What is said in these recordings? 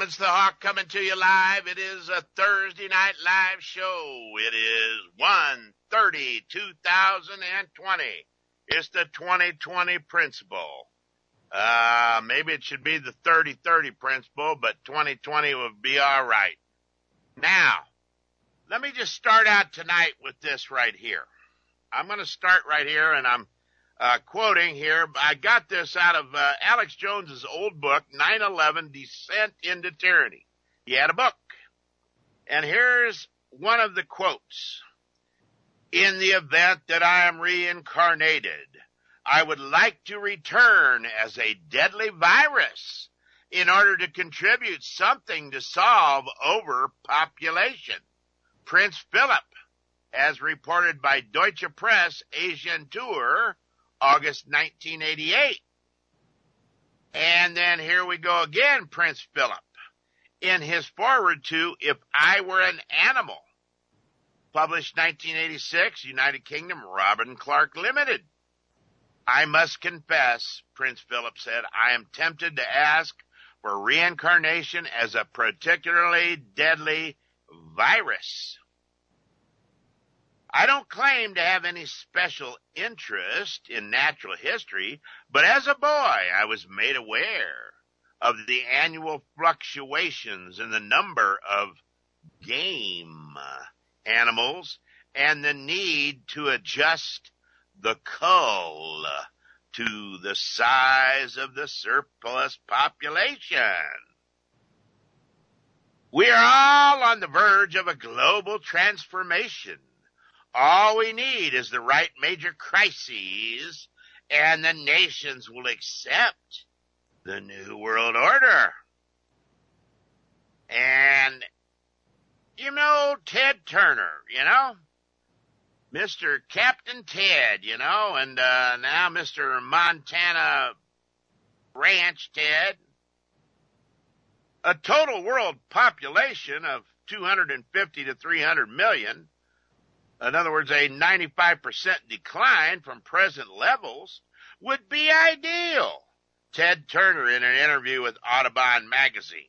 gentlemen, it's the Hawk coming to you live. It is a Thursday night live show. It is 1/30/2020. It's the 2020 principle. Maybe it should be the 30/30 principle, but 2020 will be all right. Now, let me just start out tonight with this right here. I'm going to start right here, and I'm quoting here. I got this out of Alex Jones's old book, 9/11 Descent into Tyranny. He had a book. And here's one of the quotes. In the event that I am reincarnated, I would like to return as a deadly virus in order to contribute something to solve overpopulation. Prince Philip, as reported by Deutsche Press Asian Tour, August 1988. And then here we go again, Prince Philip, in his foreword to If I Were an Animal, published 1986, United Kingdom, Robin Clark Limited. I must confess, Prince Philip said, I am tempted to ask for reincarnation as a particularly deadly virus. I don't claim to have any special interest in natural history, but as a boy, I was made aware of the annual fluctuations in the number of game animals and the need to adjust the cull to the size of the surplus population. We are all on the verge of a global transformation. All we need is the right major crises, and the nations will accept the New World Order. And, you know, Ted Turner, Mr. Captain Ted, and now Mr. Montana Ranch Ted. A total world population of 250 to 300 million. In other words, a 95% decline from present levels would be ideal. Ted Turner in an interview with Audubon magazine.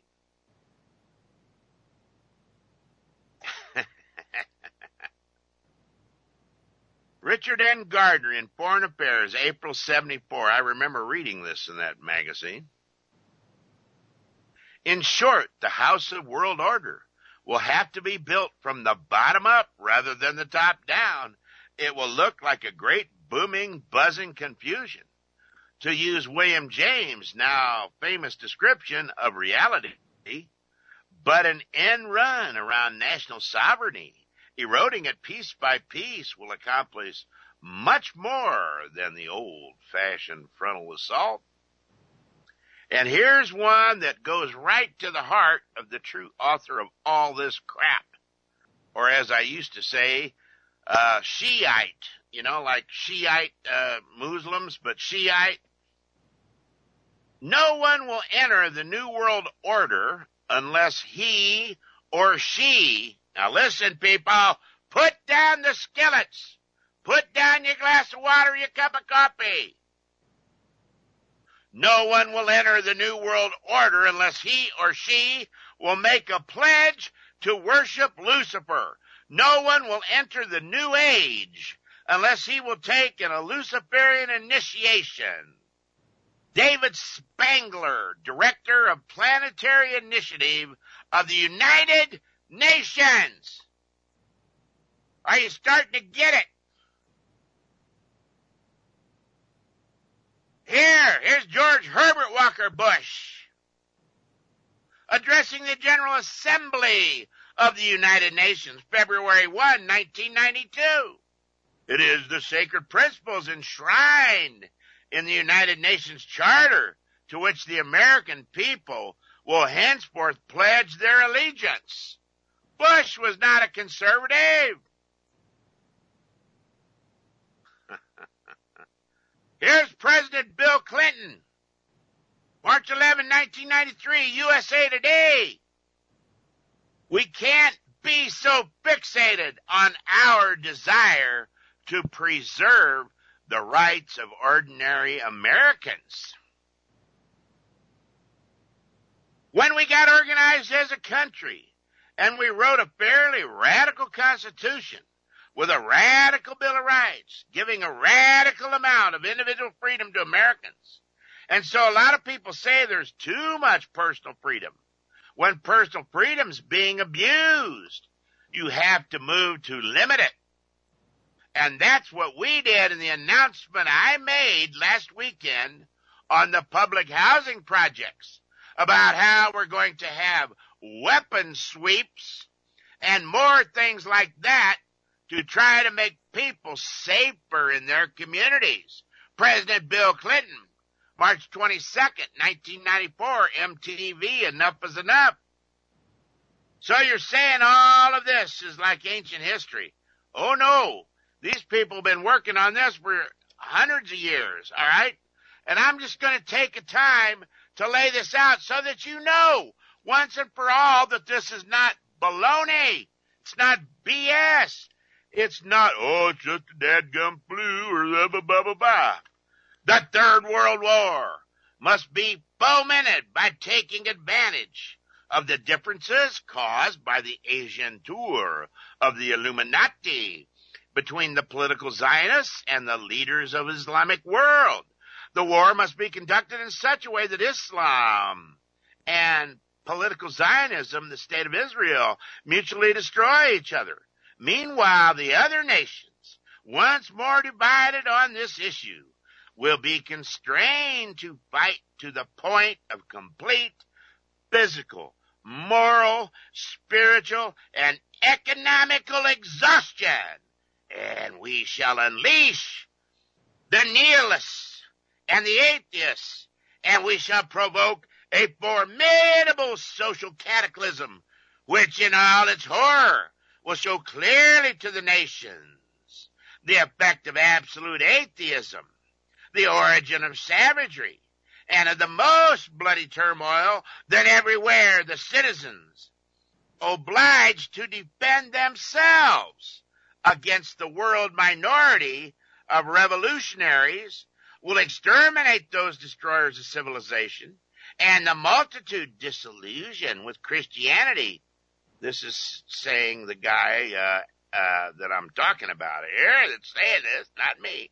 Richard N. Gardner in Foreign Affairs, April 74. I remember reading this in that magazine. In short, the House of World Order will have to be built from the bottom up rather than the top down. It will look like a great booming, buzzing confusion. To use William James' now famous description of reality, but an end run around national sovereignty, eroding it piece by piece, will accomplish much more than the old-fashioned frontal assault. And here's one that goes right to the heart of the true author of all this crap. Or as I used to say, Shiite, like Shiite Muslims, but Shiite. No one will enter the New World Order unless he or she, now listen people, put down the skillets, put down your glass of water, your cup of coffee. No one will enter the New World Order unless he or she will make a pledge to worship Lucifer. No one will enter the New Age unless he will take a Luciferian initiation. David Spangler, Director of Planetary Initiative of the United Nations. Are you starting to get it? Here's George Herbert Walker Bush addressing the General Assembly of the United Nations, February 1, 1992. It is the sacred principles enshrined in the United Nations Charter to which the American people will henceforth pledge their allegiance. Bush was not a conservative. Here's President Bill Clinton, March 11, 1993, USA Today. We can't be so fixated on our desire to preserve the rights of ordinary Americans. When we got organized as a country and we wrote a fairly radical constitution with a radical Bill of Rights, giving a radical amount of individual freedom to Americans. And so a lot of people say there's too much personal freedom. When personal freedom's being abused, you have to move to limit it. And that's what we did in the announcement I made last weekend on the public housing projects about how we're going to have weapon sweeps and more things like that to try to make people safer in their communities. President Bill Clinton, March 22nd, 1994, MTV, Enough is Enough. So you're saying all of this is like ancient history. Oh no, these people have been working on this for hundreds of years, all right? And I'm just going to take a time to lay this out so that you know once and for all that this is not baloney. It's not BS. It's not, oh, it's just a dadgum flu or blah, blah, blah, blah, blah. The Third World War must be fomented by taking advantage of the differences caused by the Asian tour of the Illuminati between the political Zionists and the leaders of Islamic world. The war must be conducted in such a way that Islam and political Zionism, the state of Israel, mutually destroy each other. Meanwhile, the other nations, once more divided on this issue, will be constrained to fight to the point of complete physical, moral, spiritual, and economical exhaustion. And we shall unleash the nihilists and the atheists, and we shall provoke a formidable social cataclysm, which in all its horror will show clearly to the nations the effect of absolute atheism, the origin of savagery, and of the most bloody turmoil that everywhere the citizens, obliged to defend themselves against the world minority of revolutionaries, will exterminate those destroyers of civilization and the multitude disillusioned with Christianity. This is saying the guy that I'm talking about here that's saying this, not me.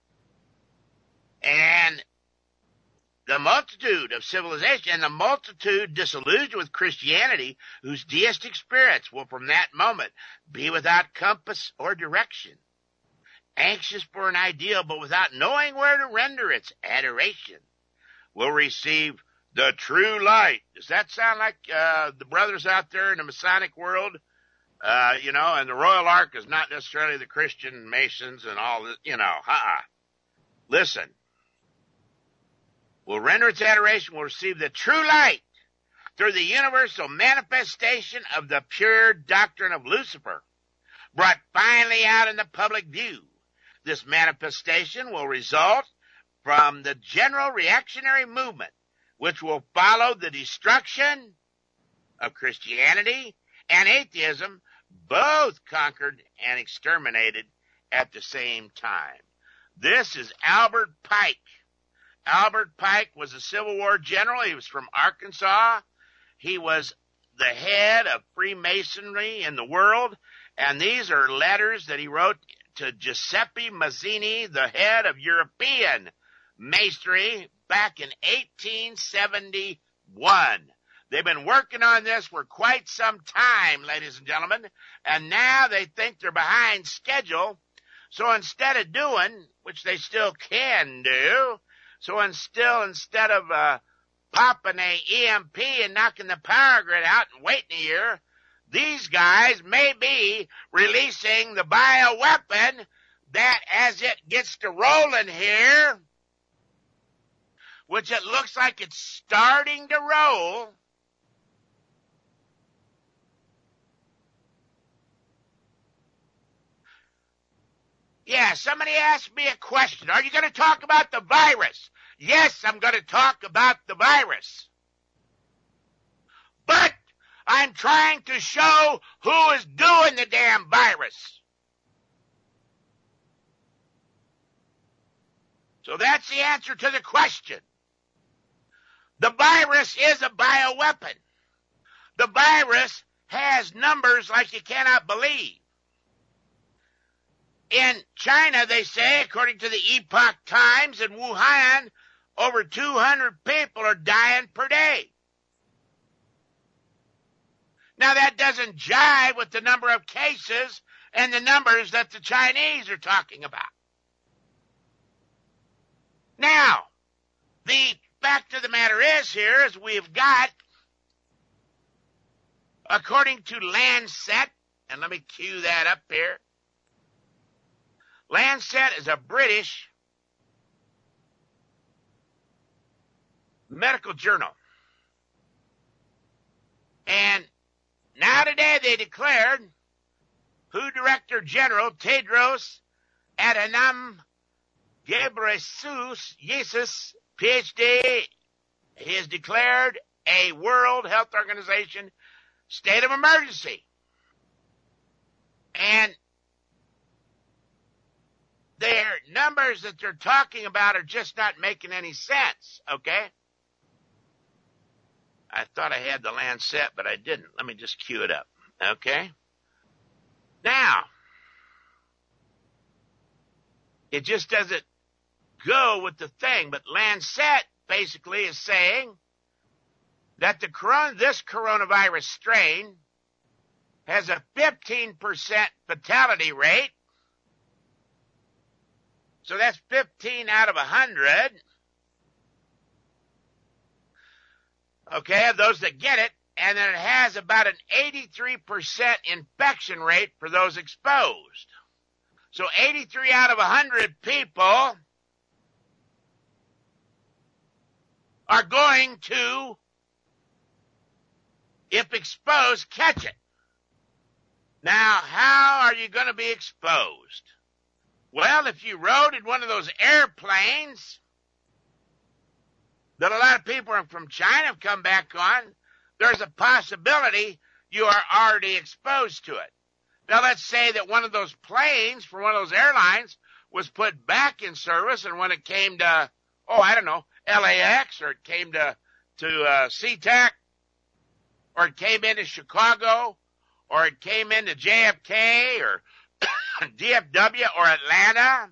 And the multitude of civilization and the multitude disillusioned with Christianity, whose deistic spirits will from that moment be without compass or direction, anxious for an ideal but without knowing where to render its adoration, will receive the true light. Does that sound like the brothers out there in the Masonic world? And the Royal Ark is not necessarily the Christian Masons and all this, Listen. Will render its adoration, will receive the true light through the universal manifestation of the pure doctrine of Lucifer, brought finally out in the public view. This manifestation will result from the general reactionary movement, which will follow the destruction of Christianity and atheism, both conquered and exterminated at the same time. This is Albert Pike. Albert Pike was a Civil War general. He was from Arkansas. He was the head of Freemasonry in the world. And these are letters that he wrote to Giuseppe Mazzini, the head of European Masonry, back in 1871. They've been working on this for quite some time, ladies and gentlemen, and now they think they're behind schedule. So instead of doing, which they still can do, instead of popping a EMP and knocking the power grid out and waiting a year, these guys may be releasing the bioweapon that, as it gets to rolling here, which it looks like it's starting to roll, yeah, somebody asked me a question. Are you going to talk about the virus? Yes, I'm going to talk about the virus. But I'm trying to show who is doing the damn virus. So that's the answer to the question. The virus is a bioweapon. The virus has numbers like you cannot believe. In China, they say, according to the Epoch Times in Wuhan, over 200 people are dying per day. Now, that doesn't jive with the number of cases and the numbers that the Chinese are talking about. Now, the fact of the matter is here is we've got, according to Lancet, and let me cue that up here. Lancet is a British medical journal. And now today they declared WHO Director General Tedros Adhanom Ghebreyesus, PhD, he has declared a World Health Organization state of emergency. And their numbers that they're talking about are just not making any sense, okay? I thought I had the Lancet, but I didn't. Let me just cue it up, okay? Now, it just doesn't go with the thing, but Lancet basically is saying that this coronavirus strain has a 15% fatality rate. So that's 15 out of 100. Okay, of those that get it. And then it has about an 83% infection rate for those exposed. So 83 out of 100 people are going to, if exposed, catch it. Now, how are you going to be exposed? Well, if you rode in one of those airplanes that a lot of people from China have come back on, there's a possibility you are already exposed to it. Now, let's say that one of those planes for one of those airlines was put back in service, and when it came to, LAX, or it came to SeaTac, or it came into Chicago, or it came into JFK, or DFW, or Atlanta.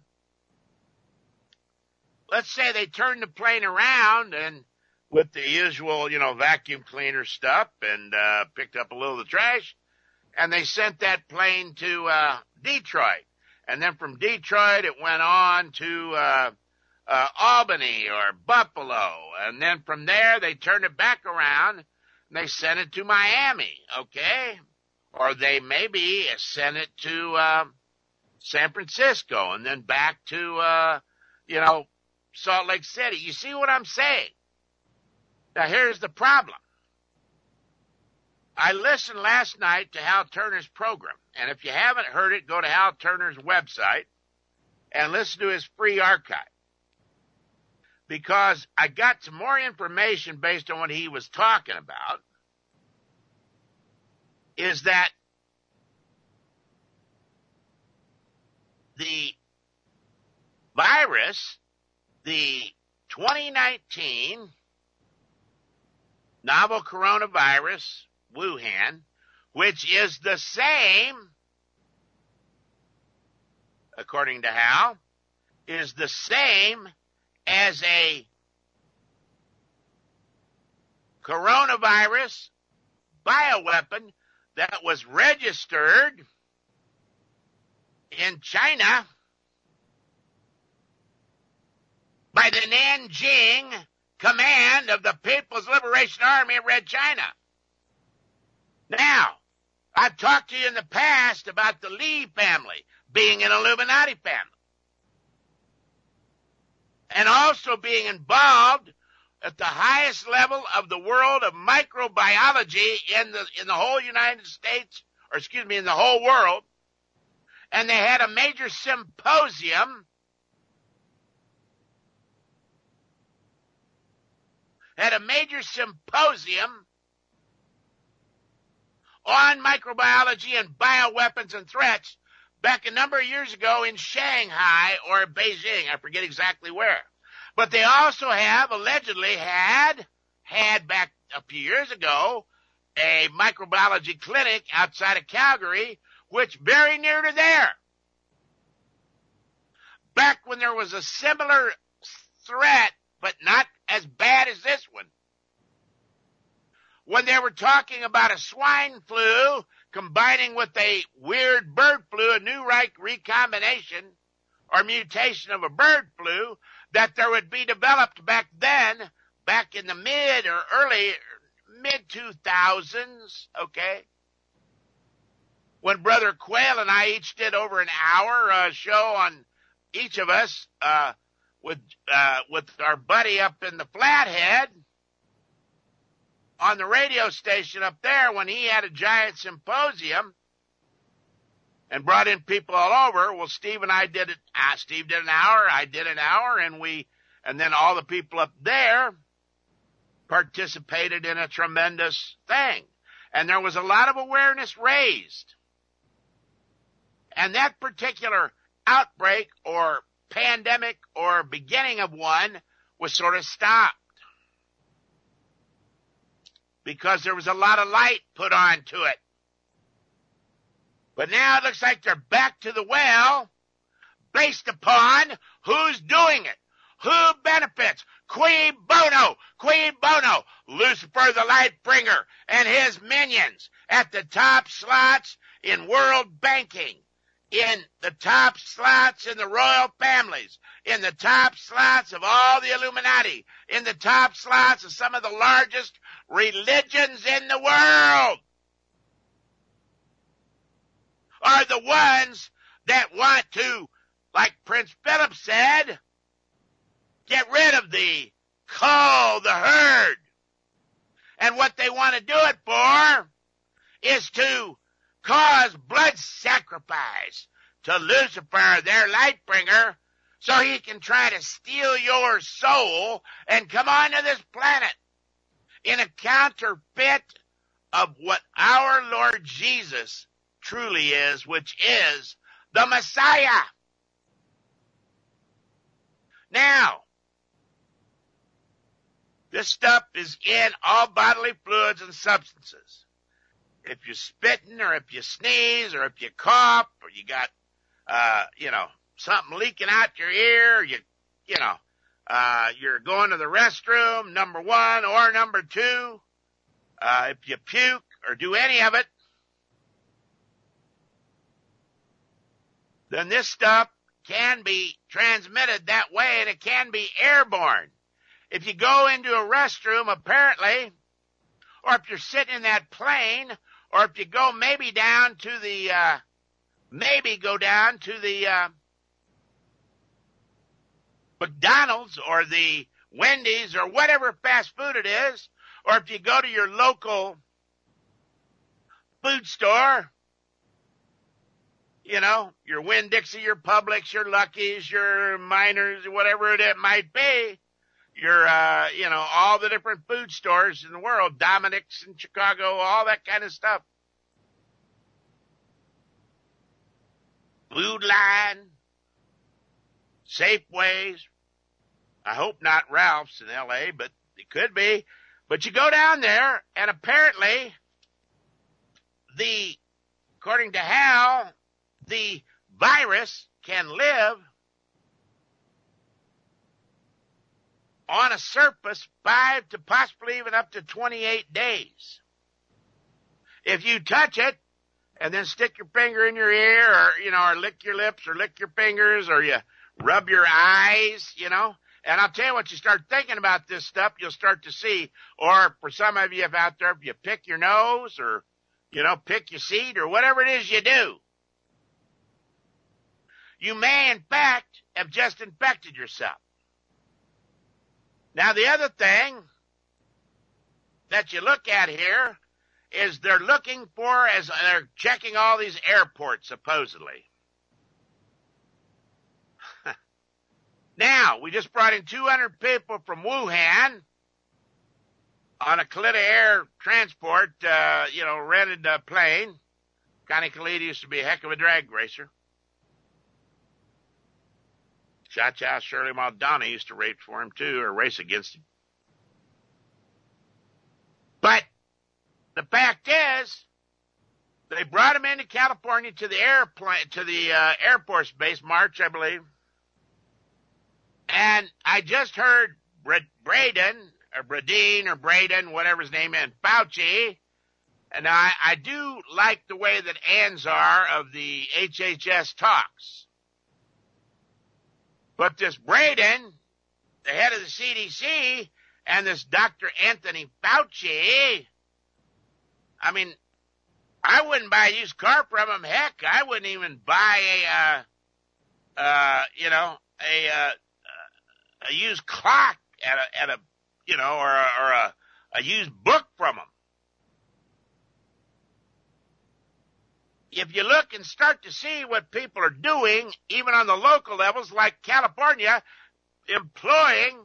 Let's say they turned the plane around and with the usual, vacuum cleaner stuff and picked up a little of the trash, and they sent that plane to Detroit. And then from Detroit, it went on to Albany or Buffalo. And then from there, they turned it back around and they sent it to Miami, okay? Or they maybe sent it to San Francisco and then back to, Salt Lake City. You see what I'm saying? Now, here's the problem. I listened last night to Hal Turner's program, and if you haven't heard it, go to Hal Turner's website and listen to his free archive, because I got some more information based on what he was talking about, is that the virus, the 2019 novel coronavirus, Wuhan, which is the same, according to Hal, is the same as a coronavirus bioweapon that was registered in China by the Nanjing Command of the People's Liberation Army of Red China. Now, I've talked to you in the past about the Li family being an Illuminati family, and also being involved at the highest level of the world of microbiology in the whole United States, in the whole world. And they had a major symposium on microbiology and bioweapons and threats back a number of years ago in Shanghai or Beijing. I forget exactly where. But they also have allegedly had had back a few years ago a microbiology clinic outside of Calgary, which very near to there, back when there was a similar threat, but not as bad as this one, when they were talking about a swine flu combining with a weird bird flu, a new recombination or mutation of a bird flu, that there would be developed back then, back in the mid 2000s, okay? When Brother Quayle and I each did over an hour show on each of us with our buddy up in the Flathead on the radio station up there, when he had a giant symposium and brought in people all over. Well, Steve and I did it. Steve did an hour, I did an hour, and then all the people up there participated in a tremendous thing. And there was a lot of awareness raised. And that particular outbreak or pandemic or beginning of one was sort of stopped, because there was a lot of light put onto it. But now it looks like they're back to the well based upon who's doing it, who benefits. Cui bono, Lucifer the Light Bringer and his minions at the top slots in world banking, in the top slots in the royal families, in the top slots of all the Illuminati, in the top slots of some of the largest religions in the world, are the ones that want to, like Prince Philip said, get rid of the cull, the herd. And what they want to do it for is to cause blood sacrifice to Lucifer, their light bringer, so he can try to steal your soul and come onto this planet in a counterfeit of what our Lord Jesus truly is, which is the Messiah. Now, this stuff is in all bodily fluids and substances. If you're spitting, or if you sneeze, or if you cough, or you got, something leaking out your ear, you're going to the restroom, number one, or number two, if you puke or do any of it, then this stuff can be transmitted that way, and it can be airborne. If you go into a restroom, apparently, or if you're sitting in that plane, or if you go maybe down to the McDonald's or the Wendy's or whatever fast food it is, or if you go to your local food store, your Winn-Dixie, your Publix, your Lucky's, your Miners, whatever it might be, your, all the different food stores in the world, Dominic's in Chicago, all that kind of stuff. Food Line, Safeways. I hope not Ralph's in L.A., but it could be. But you go down there, and apparently according to Hal, the virus can live on a surface 5 to possibly even up to 28 days. If you touch it and then stick your finger in your ear, or lick your lips, or lick your fingers, or you rub your eyes, and I'll tell you what, you start thinking about this stuff, you'll start to see, or for some of you out there, if you pick your nose, or, pick your seat, or whatever it is you do, you may, in fact, have just infected yourself. Now, the other thing that you look at here is they're looking for, as they're checking all these airports, supposedly. Now, we just brought in 200 people from Wuhan on a Kalita Air transport, rented plane. Connie Kalita used to be a heck of a drag racer. Cha-Cha Shirley Maldonado used to race for him, too, or race against him. But the fact is, they brought him into California to the Air Force Base, March, I believe. And I just heard Braden, whatever his name is, Fauci, and I do like the way that Anzar of the HHS talks. But this Braden, the head of the CDC, and this Dr. Anthony Fauci, I mean, I wouldn't buy a used car from him. Heck, I wouldn't even buy a used clock at a used book from him. If you look and start to see what people are doing, even on the local levels, like California, employing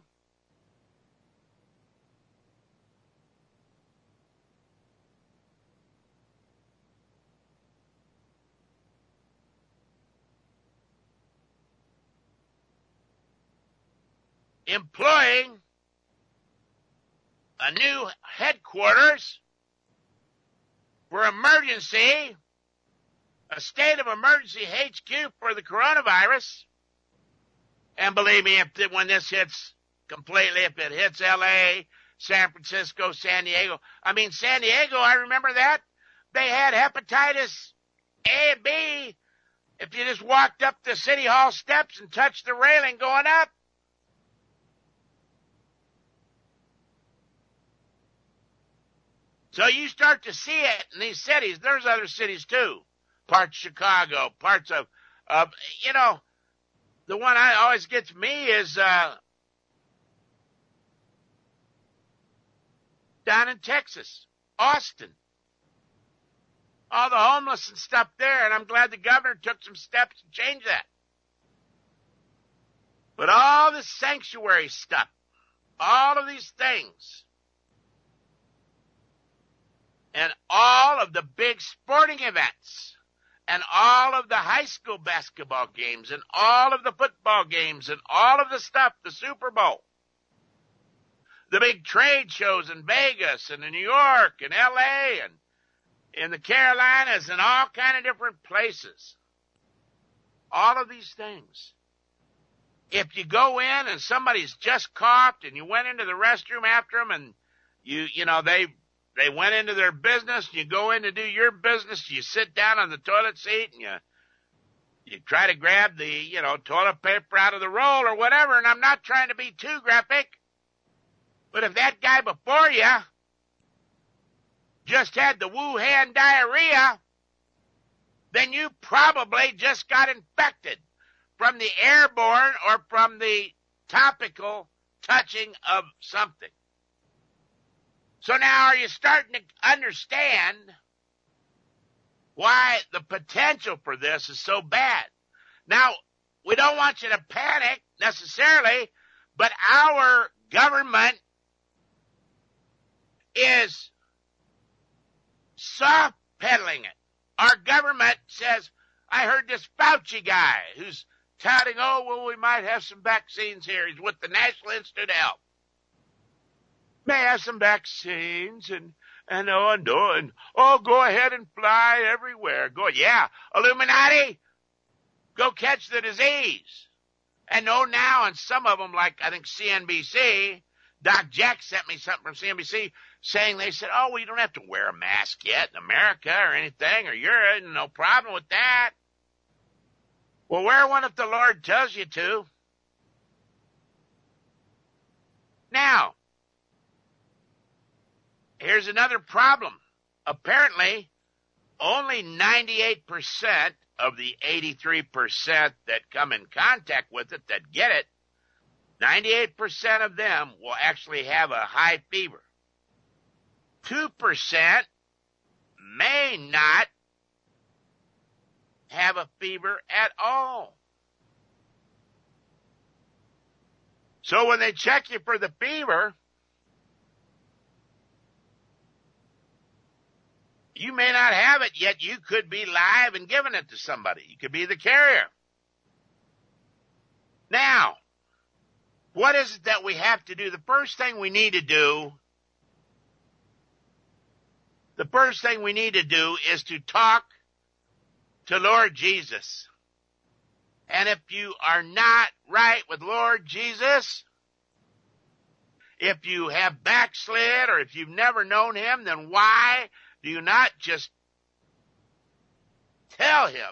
a new headquarters for emergency, a state of emergency HQ for the coronavirus. And believe me, when this hits completely, if it hits LA, San Francisco, San Diego. I mean, San Diego, I remember that. They had hepatitis A and B if you just walked up the city hall steps and touched the railing going up. So you start to see it in these cities. There's other cities too. Parts of Chicago, parts of the one I always gets me is down in Texas, Austin. All the homeless and stuff there, and I'm glad the governor took some steps to change that. But all the sanctuary stuff, all of these things, and all of the big sporting events, and all of the high school basketball games, and all of the football games, and all of the stuff, the Super Bowl, the big trade shows in Vegas and in New York and LA and in the Carolinas and all kind of different places. All of these things. If you go in and somebody's just coughed and you went into the restroom after them and they went into their business, and you go in to do your business, you sit down on the toilet seat and you try to grab the, toilet paper out of the roll or whatever, and I'm not trying to be too graphic, but if that guy before you just had the Wuhan diarrhea, then you probably just got infected from the airborne or from the topical touching of something. So now are you starting to understand why the potential for this is so bad? Now, we don't want you to panic necessarily, but our government is soft pedaling it. Our government says, I heard this Fauci guy who's touting, we might have some vaccines here. He's with the National Institute of Health. May have some vaccines and go ahead and fly everywhere. Illuminati, go catch the disease. And now, and some of them, like I think CNBC, Doc Jack sent me something from CNBC saying they said, you don't have to wear a mask yet in America or anything, or you're no problem with that. Well, wear one if the Lord tells you to. Now, here's another problem. Apparently, only 98% of the 83% that come in contact with it, that get it, 98% of them will actually have a high fever. 2% may not have a fever at all. So when they check you for the fever, you may not have it, yet you could be live and giving it to somebody. You could be the carrier. Now, what is it that we have to do? The first thing we need to do the first thing we need to do is to talk to Lord Jesus. And if you are not right with Lord Jesus, if you have backslid or if you've never known him, then why do you not just tell him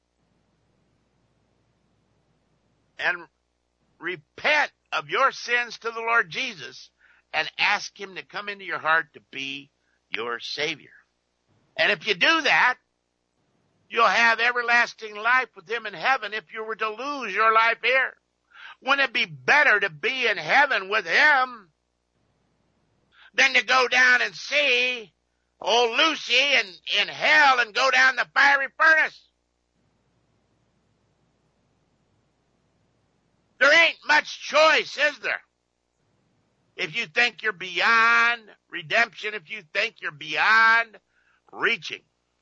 and repent of your sins to the Lord Jesus and ask him to come into your heart to be your Savior? And if you do that, you'll have everlasting life with him in heaven if you were to lose your life here. Wouldn't it be better to be in heaven with him than to go down and see old Lucy in hell and go down the fiery furnace? There ain't much choice, is there? If you think you're beyond redemption, if you think you're beyond reaching,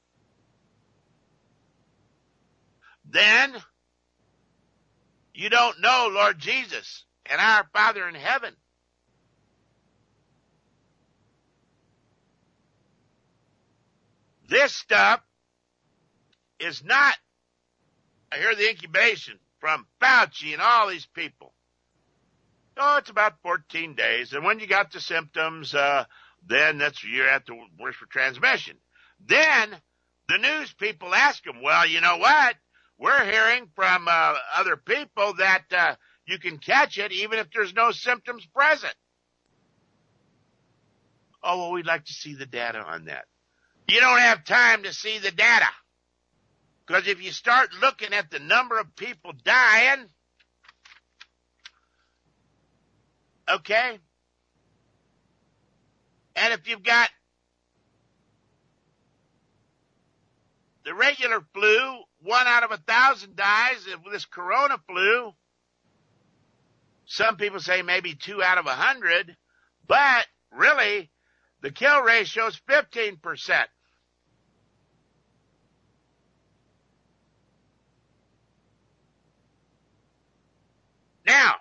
then you don't know Lord Jesus and our Father in heaven. This stuff is not, I hear the incubation from Fauci and all these people. Oh, it's about 14 days. And when you got the symptoms, then you're at the worst for transmission. Then the news people ask them, well, you know what? We're hearing from other people that you can catch it even if there's no symptoms present. Oh, well, we'd like to see the data on that. You don't have time to see the data. Because if you start looking at the number of people dying, okay, and if you've got the regular flu, 1 out of 1,000 dies. With this corona flu, some people say maybe 2 out of 100, but really the kill ratio is 15%. Now,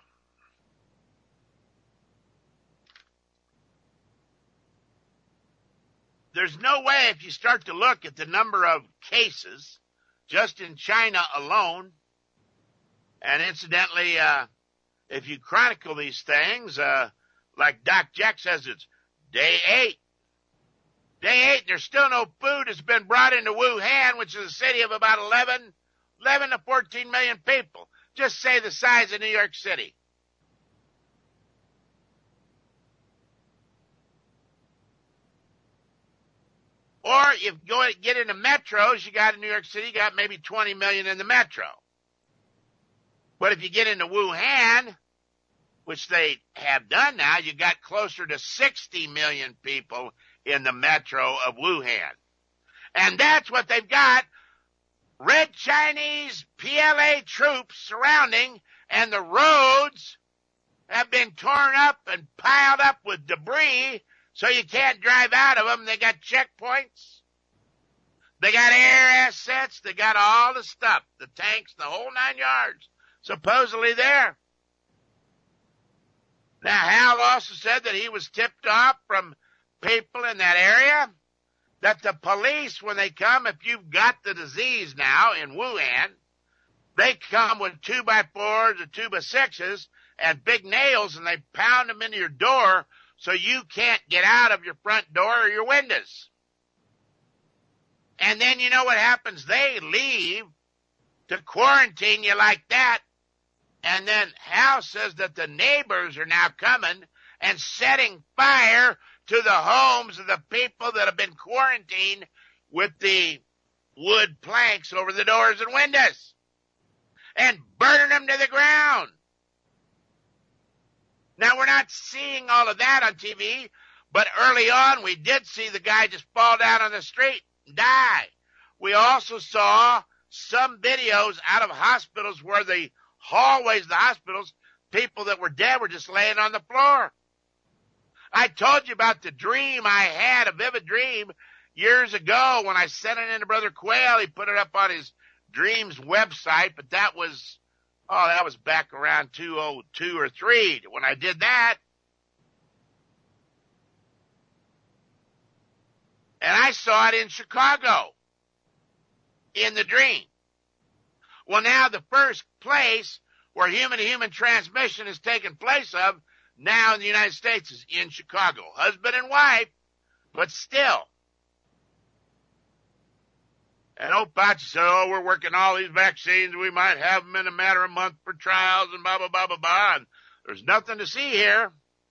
there's no way, if you start to look at the number of cases just in China alone, and incidentally, if you chronicle these things, like Doc Jack says, it's day 8. Day 8, there's still no food that's been brought into Wuhan, which is a city of about 11 to 14 million people. Just say the size of New York City. Or if you get into metros, you got in New York City, you got maybe 20 million in the metro. But if you get into Wuhan, which they have done now, you got closer to 60 million people in the metro of Wuhan. And that's what they've got. Red Chinese PLA troops surrounding, and the roads have been torn up and piled up with debris, so you can't drive out of them. They got checkpoints. They got air assets. They got all the stuff, the tanks, the whole 9 yards, supposedly there. Now, Hal also said that he was tipped off from people in that area that the police, when they come, if you've got the disease now in Wuhan, they come with 2x4s or 2x6s and big nails, and they pound them into your door so you can't get out of your front door or your windows. And then you know what happens? They leave to quarantine you like that. And then Hal says that the neighbors are now coming and setting fire to the homes of the people that have been quarantined with the wood planks over the doors and windows and burning them to the ground. Now, we're not seeing all of that on TV, but early on we did see the guy just fall down on the street and die. We also saw some videos out of hospitals where the hallways of the hospitals, people that were dead were just laying on the floor. I told you about the dream I had, a vivid dream, years ago when I sent it in to Brother Quayle. He put it up on his dreams website, but that was back around 2002 or 3 when I did that. And I saw it in Chicago in the dream. Well, now the first place where human-to-human transmission is taking place of now in the United States is in Chicago. Husband and wife, but still. And old Fauci said, oh, we're working all these vaccines. We might have them in a matter of a month for trials and blah, blah, blah, blah, blah. And there's nothing to see here.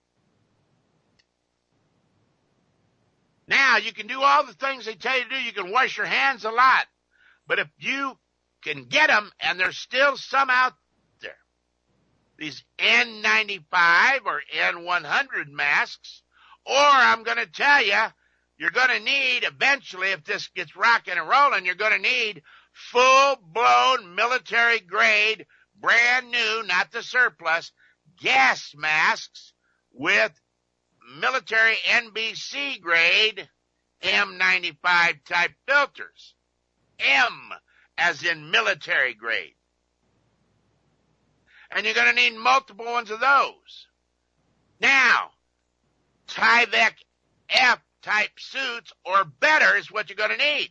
Now, you can do all the things they tell you to do. You can wash your hands a lot. But if you can get them, and there's still some out there, these N95 or N100 masks, or I'm going to tell you, you're going to need eventually, if this gets rocking and rolling, you're going to need full-blown military-grade, brand new, not the surplus, gas masks with military NBC grade M95 type filters. M as in military grade. And you're going to need multiple ones of those. Now, Tyvek F type suits or better is what you're going to need.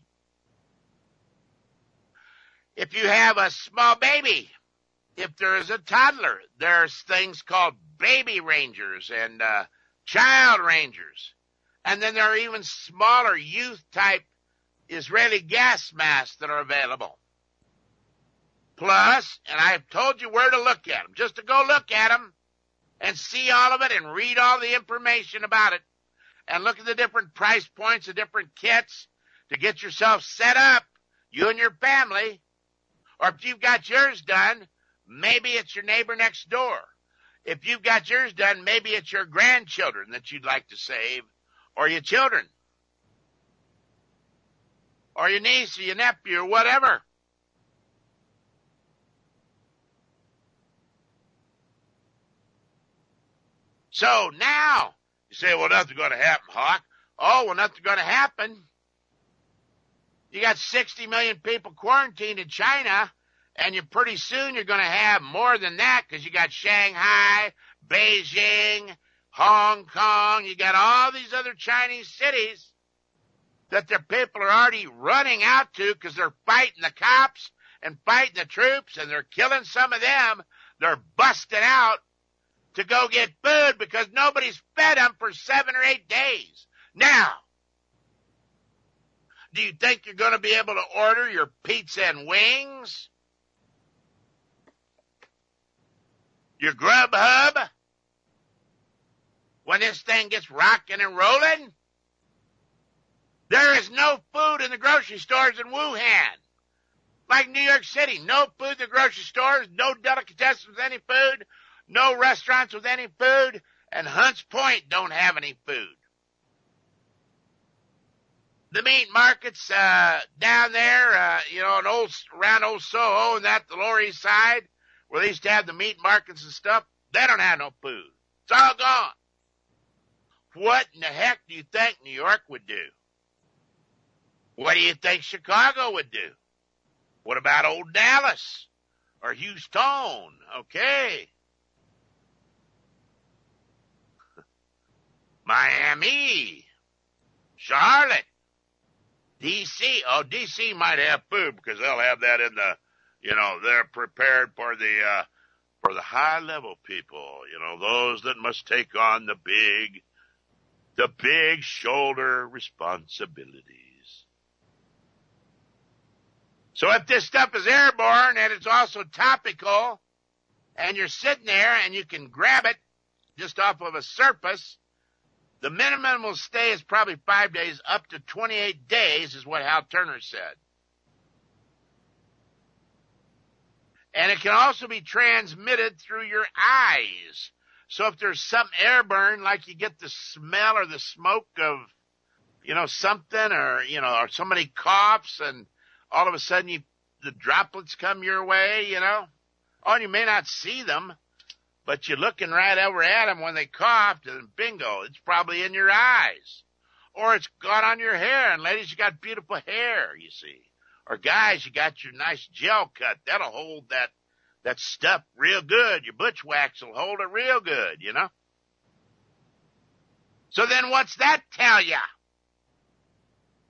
If you have a small baby, if there is a toddler, there's things called baby rangers and child rangers. And then there are even smaller youth type Israeli gas masks that are available. Plus, and I've told you where to look at them, just to go look at them and see all of it and read all the information about it and look at the different price points, the different kits to get yourself set up, you and your family. Or if you've got yours done, maybe it's your neighbor next door. If you've got yours done, maybe it's your grandchildren that you'd like to save, or your children, or your niece or your nephew or whatever. So now, you say, well, nothing's going to happen, Hawk. Oh, well, nothing's going to happen. You got 60 million people quarantined in China, and pretty soon you're going to have more than that because you got Shanghai, Beijing, Hong Kong. You got all these other Chinese cities that their people are already running out to because they're fighting the cops and fighting the troops, and they're killing some of them. They're busting out to go get food because nobody's fed them for 7 or 8 days. Now, do you think you're going to be able to order your pizza and wings? Your Grubhub? When this thing gets rocking and rolling? There is no food in the grocery stores in Wuhan. Like New York City, no food in the grocery stores, no delicatessens with any food, no restaurants with any food, and Hunts Point don't have any food. The meat markets down there, around Old Soho and the Lower East Side, where they used to have the meat markets and stuff, they don't have no food. It's all gone. What in the heck do you think New York would do? What do you think Chicago would do? What about old Dallas or Houston? Okay. Miami, Charlotte, D.C. Oh, D.C. might have food because they'll have that in the, they're prepared for the high level people, those that must take on the big shoulder responsibilities. So if this stuff is airborne and it's also topical and you're sitting there and you can grab it just off of a surface, the minimum stay is probably 5 days, up to 28 days is what Hal Turner said. And it can also be transmitted through your eyes. So if there's something airborne, like you get the smell or the smoke of, something, or somebody coughs and all of a sudden the droplets come your way, Oh, and you may not see them, but you're looking right over at them when they coughed, and bingo, it's probably in your eyes. Or it's got on your hair, and ladies, you got beautiful hair, you see. Or guys, you got your nice gel cut. That'll hold that stuff real good. Your butch wax will hold it real good, So then what's that tell ya?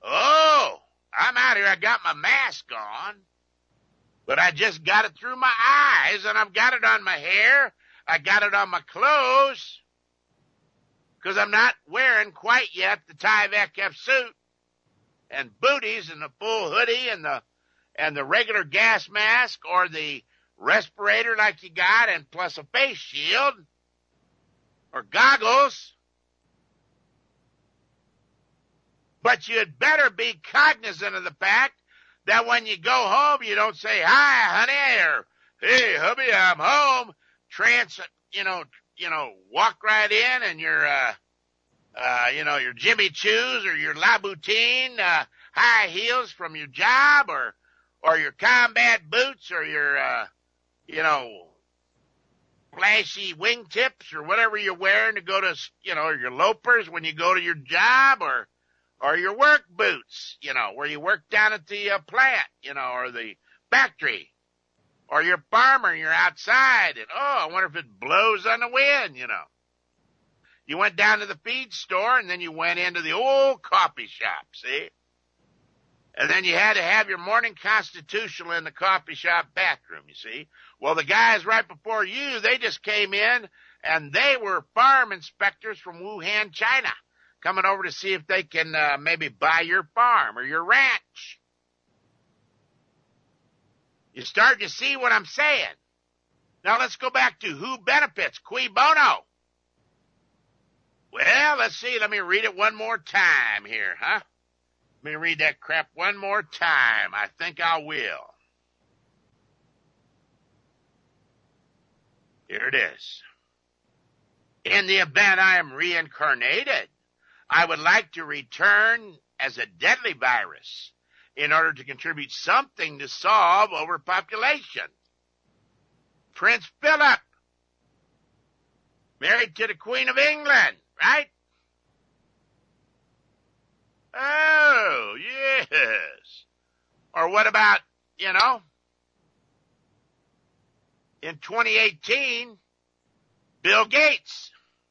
Oh, I'm out here. I got my mask on, but I just got it through my eyes, and I've got it on my hair. I got it on my clothes, because I'm not wearing quite yet the Tyvek suit and booties and the full hoodie and the regular gas mask or the respirator like you got, and plus a face shield or goggles. But you'd better be cognizant of the fact that when you go home, you don't say, "Hi, honey," or "Hey, hubby, I'm home." Walk right in and your Jimmy Choos or your Louboutin, high heels from your job or your combat boots or your, flashy wingtips or whatever you're wearing to go to, or your loafers when you go to your job or your work boots, where you work down at the plant, or the factory, or your farmer, you're outside and, I wonder if it blows on the wind, You went down to the feed store and then you went into the old coffee shop, see? And then you had to have your morning constitutional in the coffee shop bathroom, you see? Well, the guys right before you, they just came in and they were farm inspectors from Wuhan, China, coming over to see if they can maybe buy your farm or your ranch. You start to see what I'm saying. Now let's go back to who benefits, cui bono. Well, let's see. Let me read it one more time here, huh? Let me read that crap one more time. I think I will. Here it is. In the event I am reincarnated, I would like to return as a deadly virus in order to contribute something to solve overpopulation. Prince Philip, married to the Queen of England, right? Oh, yes. Or what about, in 2018, Bill Gates.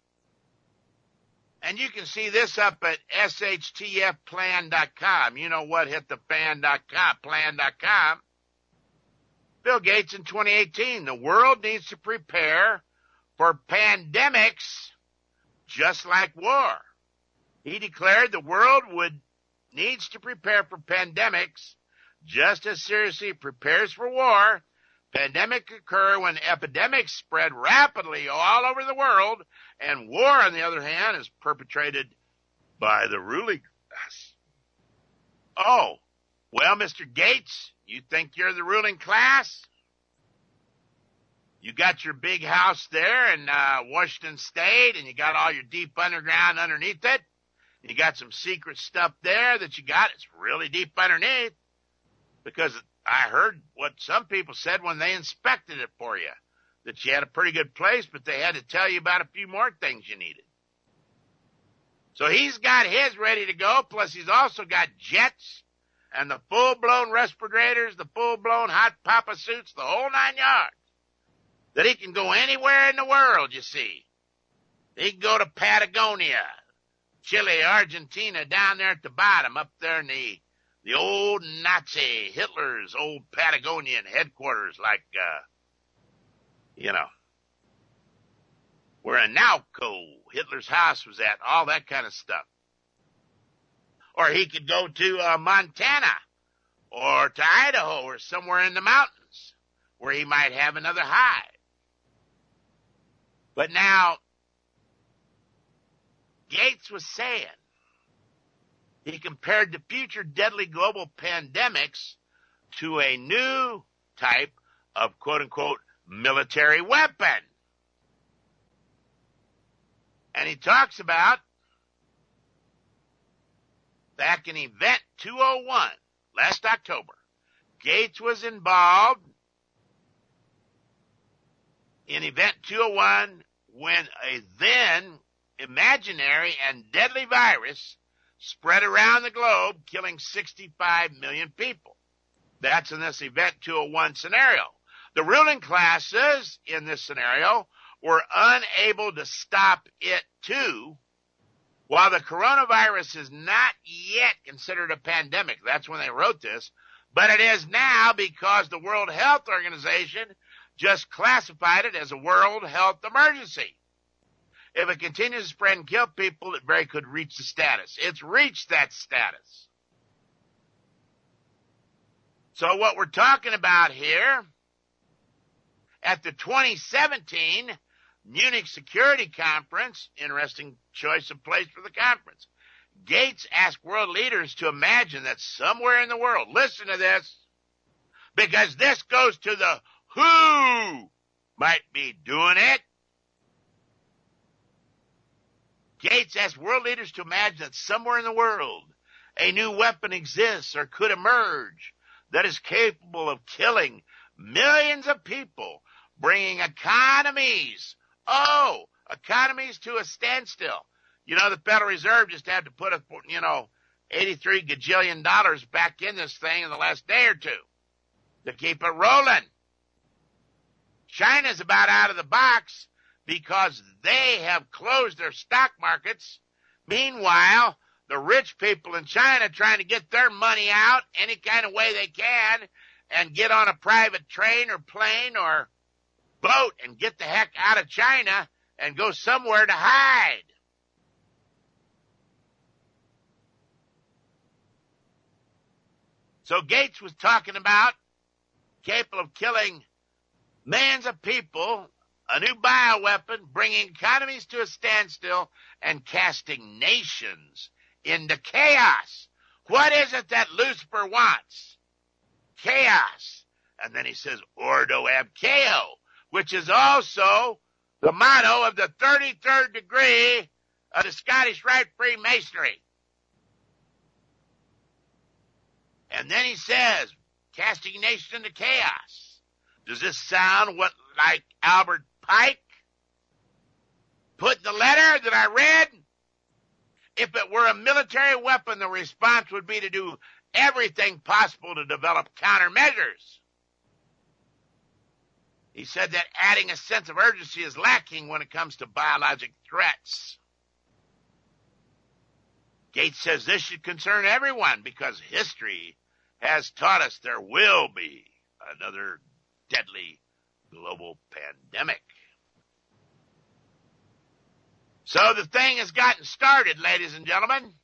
And you can see this up at shtfplan.com. You know what? Hit the plan.com. Bill Gates in 2018. The world needs to prepare for pandemics just like war. He declared the world needs to prepare for pandemics just as seriously it prepares for war. Pandemics occur when epidemics spread rapidly all over the world, and war, on the other hand, is perpetrated by the ruling class. Oh, well, Mr. Gates, you think you're the ruling class? You got your big house there in Washington State, and you got all your deep underground underneath it. You got some secret stuff there that you got. It's really deep underneath, because I heard what some people said when they inspected it for you, that you had a pretty good place, but they had to tell you about a few more things you needed. So he's got his ready to go, plus he's also got jets and the full-blown respirators, the full-blown hot papa suits, the whole 9 yards, that he can go anywhere in the world, you see. He can go to Patagonia, Chile, Argentina, down there at the bottom, up there in the old Nazi, Hitler's old Patagonian headquarters, like, where Nauco, Hitler's house was at, all that kind of stuff. Or he could go to Montana or to Idaho or somewhere in the mountains where he might have another hive. But now, Gates was saying, he compared the future deadly global pandemics to a new type of quote-unquote military weapon. And he talks about back in Event 201, last October, Gates was involved in Event 201 when a then imaginary and deadly virus spread around the globe, killing 65 million people. That's in this Event 201 scenario. The ruling classes in this scenario were unable to stop it too While the coronavirus is not yet considered a pandemic, that's when they wrote this, but it is now because the World Health Organization just classified it as a World Health Emergency. If it continues to spread and kill people, it very could reach the status. It's reached that status. So what we're talking about here, at the 2017 Munich Security Conference, interesting choice of place for the conference, Gates asked world leaders to imagine that somewhere in the world, listen to this, because this goes to the WHO might be doing it. Gates asked world leaders to imagine that somewhere in the world a new weapon exists or could emerge that is capable of killing millions of people, bringing economies to a standstill. You know, the Federal Reserve just had to put $83 gajillion back in this thing in the last day or two to keep it rolling. China's about out of the box because they have closed their stock markets. Meanwhile, the rich people in China trying to get their money out any kind of way they can and get on a private train or plane or boat and get the heck out of China and go somewhere to hide. So Gates was talking about capable of killing millions of people, a new bioweapon, bringing economies to a standstill, and casting nations into chaos. What is it that Lucifer wants? Chaos. And then he says, Ordo ab chao, which is also the motto of the 33rd degree of the Scottish Rite Freemasonry. And then he says, casting nations into chaos. Does this sound like Albert Pike put in the letter that I read? If it were a military weapon, the response would be to do everything possible to develop countermeasures. He said that adding a sense of urgency is lacking when it comes to biologic threats. Gates says this should concern everyone because history has taught us there will be another deadly global pandemic. So the thing has gotten started, ladies and gentlemen.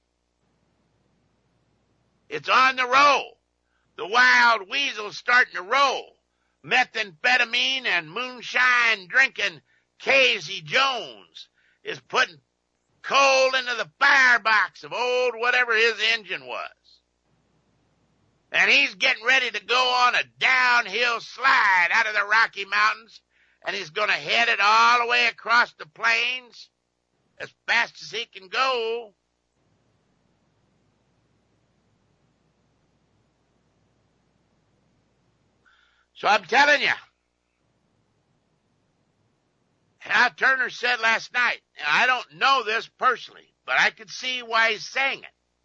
It's on the roll. The wild weasel's starting to roll. Methamphetamine and moonshine drinking Casey Jones is putting coal into the firebox of old whatever his engine was. And he's getting ready to go on a downhill slide out of the Rocky Mountains, and he's going to head it all the way across the plains as fast as he can go. So I'm telling you, Hal Turner said last night, and I don't know this personally, but I could see why he's saying it.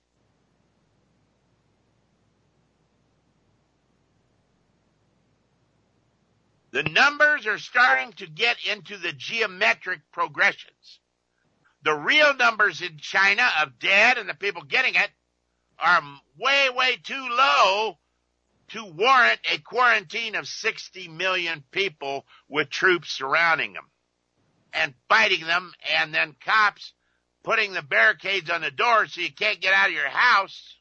The numbers are starting to get into the geometric progressions. The real numbers in China of dead and the people getting it are way, way too low to warrant a quarantine of 60 million people with troops surrounding them and fighting them, and then cops putting the barricades on the door so you can't get out of your house.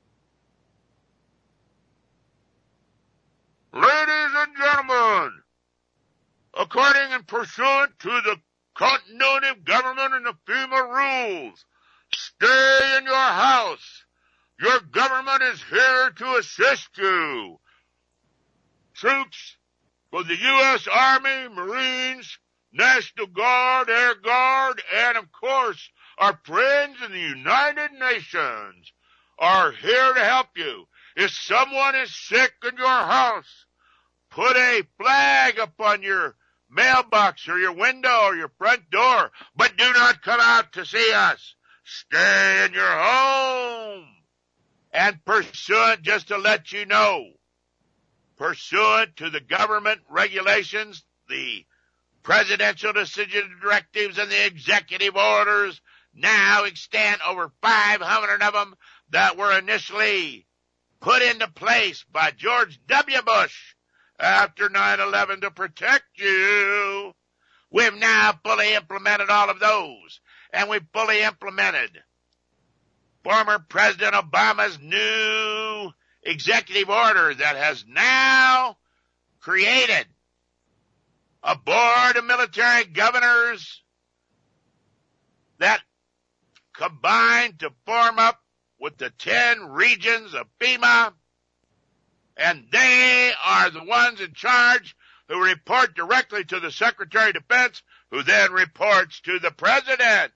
Ladies and gentlemen, according and pursuant to the continuity of government and the FEMA rules, stay in your house. Your government is here to assist you. Troops for the U.S. Army, Marines, National Guard, Air Guard, and of course our friends in the United Nations are here to help you. If someone is sick in your house, put a flag up on your mailbox or your window or your front door, but do not come out to see us. Stay in your home. And pursuant, just to let you know, pursuant to the government regulations, the presidential decision directives, and the executive orders, now extent over 500 of them that were initially put into place by George W. Bush after 9/11 to protect you. We've now fully implemented all of those, and we've fully implemented former President Obama's new executive order that has now created a board of military governors that combined to form up with the 10 regions of FEMA, and they are the ones in charge who report directly to the Secretary of Defense, who then reports to the President.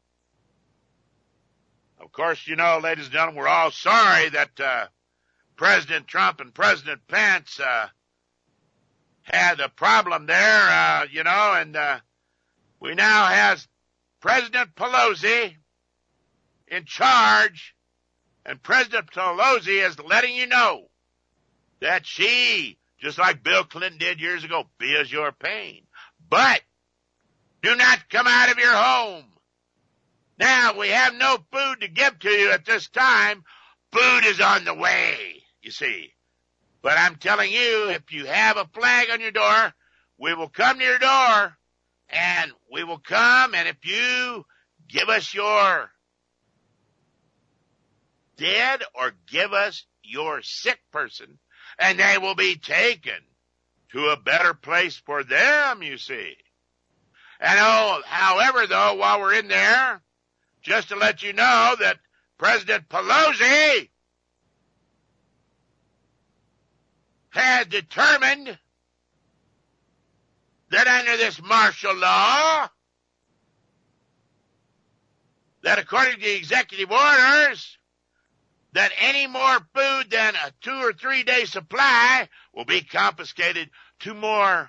Of course, you know, ladies and gentlemen, we're all sorry that President Trump and President Pence had a problem there, and we now have President Pelosi in charge, and President Pelosi is letting you know that she, just like Bill Clinton did years ago, feels your pain. But do not come out of your home. Now, we have no food to give to you at this time. Food is on the way, you see. But I'm telling you, if you have a flag on your door, we will come to your door, and we will come, and if you give us your dead or give us your sick person, and they will be taken to a better place for them, you see. And however, though, while we're in there, just to let you know that President Pelosi has determined that under this martial law, that according to the executive orders, that any more food than a 2 or 3 day supply will be confiscated to more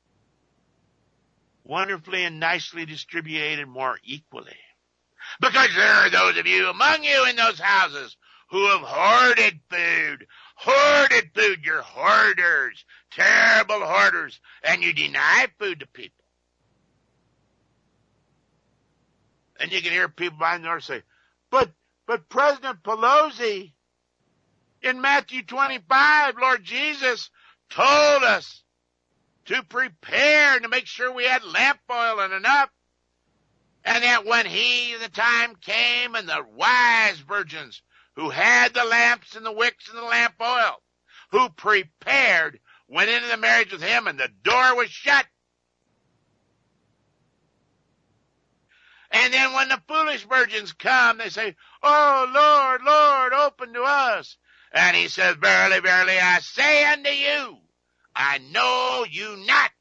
wonderfully and nicely distributed more equally. Because there are those of you among you in those houses who have hoarded food. You're hoarders, terrible hoarders, and you deny food to people. And you can hear people behind the door say, but President Pelosi, in Matthew 25, Lord Jesus told us to prepare and to make sure we had lamp oil and enough. And that when the time came and the wise virgins who had the lamps and the wicks and the lamp oil, who prepared, went into the marriage with him and the door was shut. And then when the foolish virgins come, they say, oh, Lord, Lord, open to us. And he says, verily, verily, I say unto you, I know you not.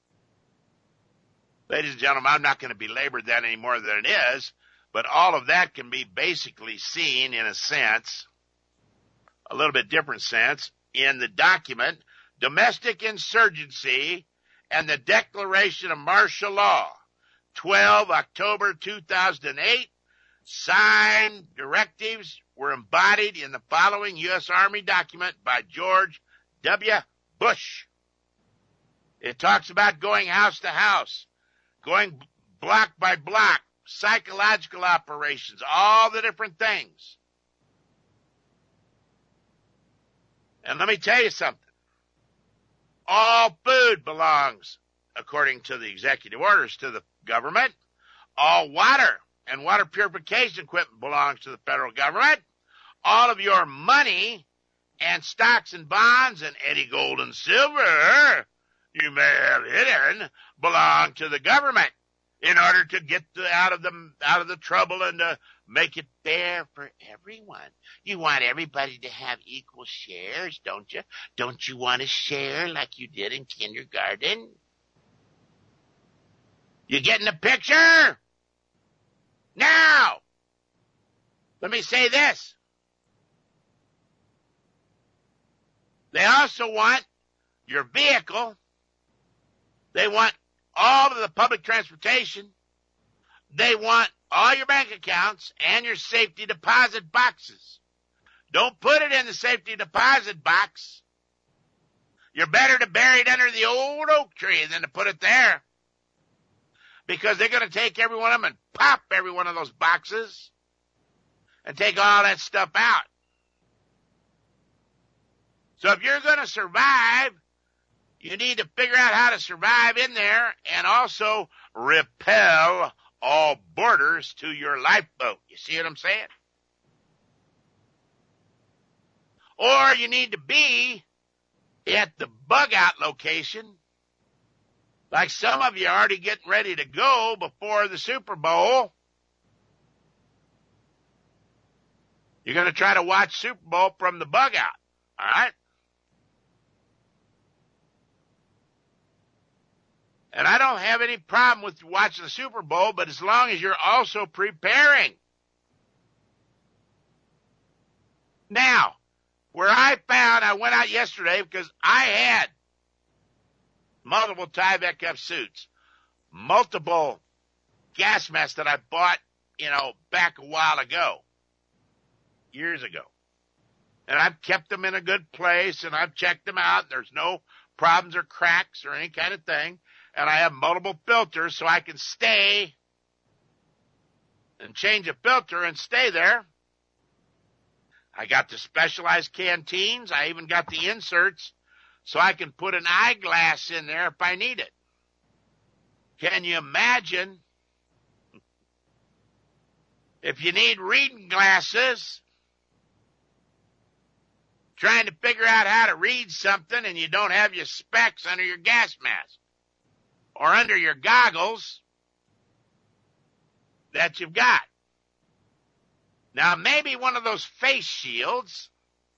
Ladies and gentlemen, I'm not going to belabor that any more than it is, but all of that can be basically seen in a sense, a little bit different sense, in the document, Domestic Insurgency and the Declaration of Martial Law, 12 October 2008, signed directives were embodied in the following U.S. Army document by George W. Bush. It talks about going house to house, going block by block, psychological operations, all the different things. And let me tell you something. All food belongs, according to the executive orders, to the government. All water and water purification equipment belongs to the federal government. All of your money and stocks and bonds and Eddie gold and silver you may have hidden belong to the government in order to get out of the trouble and to make it fair for everyone. You want everybody to have equal shares, don't you? Don't you want to share like you did in kindergarten? You getting the picture? Now, let me say this. They also want your vehicle. They want all of the public transportation. They want all your bank accounts and your safety deposit boxes. Don't put it in the safety deposit box. You're better to bury it under the old oak tree than to put it there. because they're going to take every one of them and pop every one of those boxes and take all that stuff out. So if you're going to survive, you need to figure out how to survive in there and also repel all boarders to your lifeboat. You see what I'm saying? Or you need to be at the bug out location, like some of you are already getting ready to go before the Super Bowl. You're going to try to watch Super Bowl from the bug out. All right? And I don't have any problem with watching the Super Bowl, but as long as you're also preparing. Now, where I went out yesterday because I had multiple Tyvek F suits, multiple gas masks that I bought, back a while ago, years ago. And I've kept them in a good place and I've checked them out. There's no problems or cracks or any kind of thing. And I have multiple filters so I can stay and change a filter and stay there. I got the specialized canteens. I even got the inserts so I can put an eyeglass in there if I need it. Can you imagine if you need reading glasses, trying to figure out how to read something and you don't have your specs under your gas mask or under your goggles that you've got? Now, maybe one of those face shields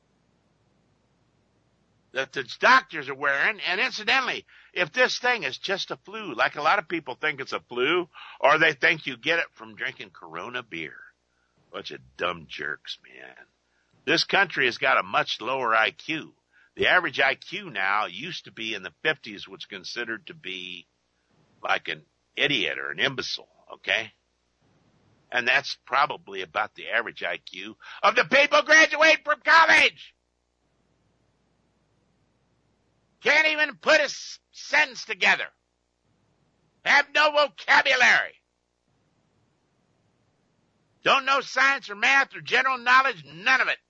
that the doctors are wearing, and incidentally, if this thing is just a flu, like a lot of people think it's a flu, or they think you get it from drinking Corona beer. Bunch of dumb jerks, man. This country has got a much lower IQ. The average IQ now used to be in the 50s, which is considered to be like an idiot or an imbecile, okay? And that's probably about the average IQ of the people graduating from college. Can't even put a sentence together. Have no vocabulary. Don't know science or math or general knowledge, none of it.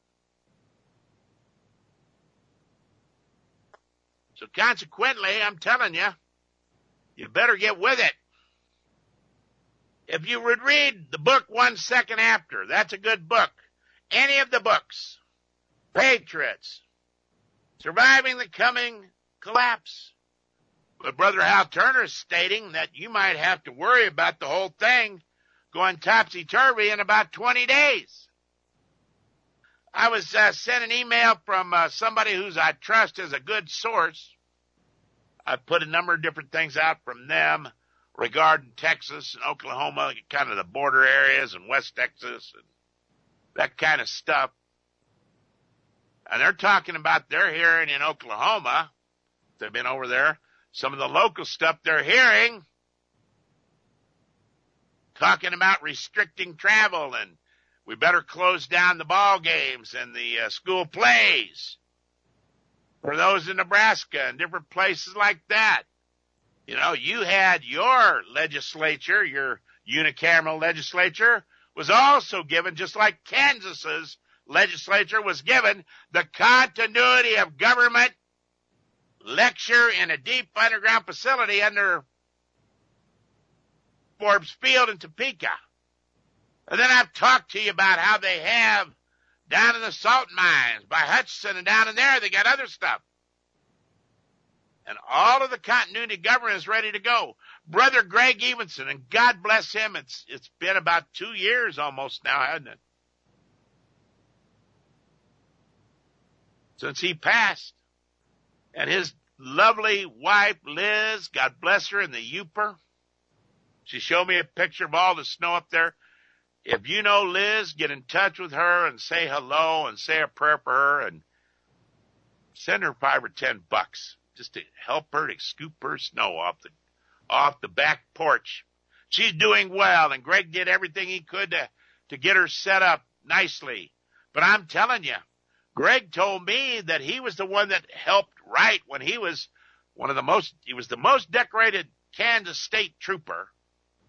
So consequently, I'm telling you, you better get with it. If you would read the book 1 Second After, that's a good book. Any of the books, Patriots, Surviving the Coming Collapse. But Brother Hal Turner is stating that you might have to worry about the whole thing going topsy-turvy in about 20 days. I was sent an email from somebody who's I trust as a good source. I put a number of different things out from them regarding Texas and Oklahoma, kind of the border areas, and West Texas and that kind of stuff. And they're talking about they're hearing in Oklahoma, they've been over there, some of the local stuff they're hearing, talking about restricting travel and we better close down the ball games and the school plays for those in Nebraska and different places like that. You had your legislature, your unicameral legislature, was also given, just like Kansas's legislature was given, the continuity of government lecture in a deep underground facility under Forbes Field in Topeka. And then I've talked to you about how they have down in the salt mines by Hutchinson and down in there, they got other stuff. And all of the continuity government is ready to go. Brother Greg Evenson, and God bless him, it's been about 2 years almost now, hasn't it? Since he passed. And his lovely wife, Liz, God bless her, in the Yooper. She showed me a picture of all the snow up there. If you know Liz, get in touch with her and say hello and say a prayer for her and send her $5 or $10 just to help her to scoop her snow off the back porch. She's doing well, and Greg did everything he could to get her set up nicely. But I'm telling you, Greg told me that he was the one that helped write when he was the most decorated Kansas State trooper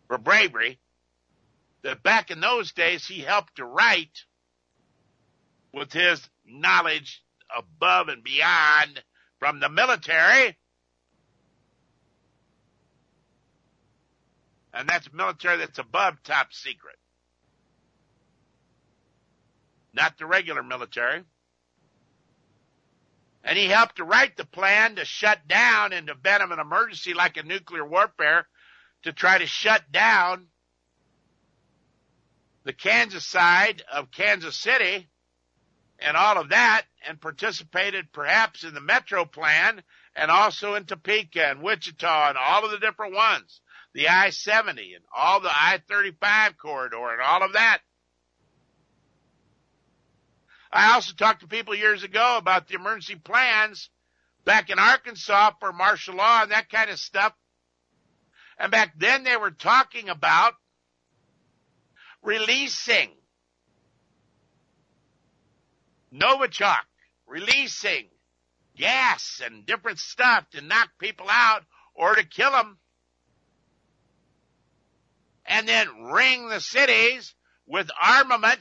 for bravery, that back in those days he helped to write with his knowledge above and beyond from the military. And that's military that's above top secret. Not the regular military. And he helped to write the plan to shut down in the event of an emergency like a nuclear warfare, to try to shut down the Kansas side of Kansas City and all of that, and participated perhaps in the Metro plan and also in Topeka and Wichita and all of the different ones, the I-70 and all the I-35 corridor and all of that. I also talked to people years ago about the emergency plans back in Arkansas for martial law and that kind of stuff. And back then they were talking about releasing Novichok, releasing gas and different stuff to knock people out or to kill them, and then ring the cities with armament.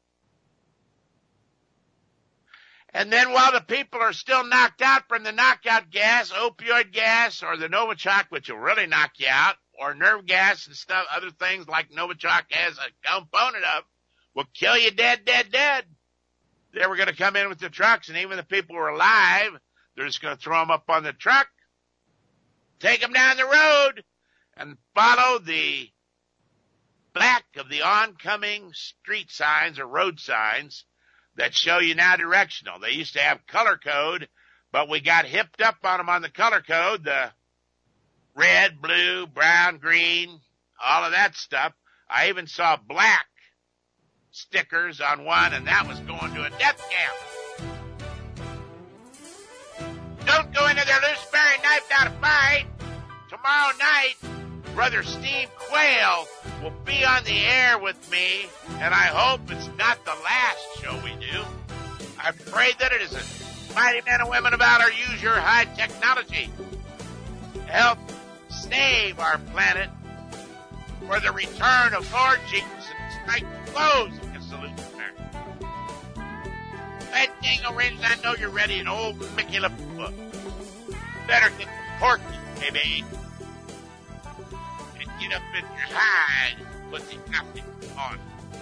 And then while the people are still knocked out from the knockout gas, opioid gas, or the Novichok, which will really knock you out, or nerve gas and stuff, other things like Novichok has a component of, will kill you dead. They were going to come in with the trucks, and even the people who are alive, they're just going to throw them up on the truck, take them down the road, and follow the back of the oncoming street signs or road signs that show you now directional. They used to have color code, but we got hipped up on them on the color code, the red, blue, brown, green, all of that stuff. I even saw black stickers on one, and that was going to a death camp. Don't go into their loose-bearing knife out of fight. Tomorrow night, Brother Steve Quayle will be on the air with me, and I hope it's not the last show we do. I pray that it isn't. Mighty men and women of valor, use your high technology to help save our planet for the return of Lord Jesus and strike blows against the loose-bearing. That Dingo Rangers, I know you're ready, an old Mickey LaPook. Better get the porky, baby. Get up in your hide, put the optic on.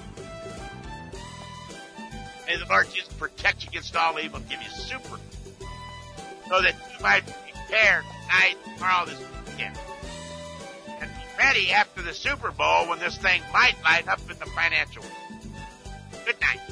May the Lord Jesus protect you against all evil and give you super, so that you might be prepared tonight, tomorrow, this weekend. And be ready after the Super Bowl when this thing might light up in the financial world. Good night.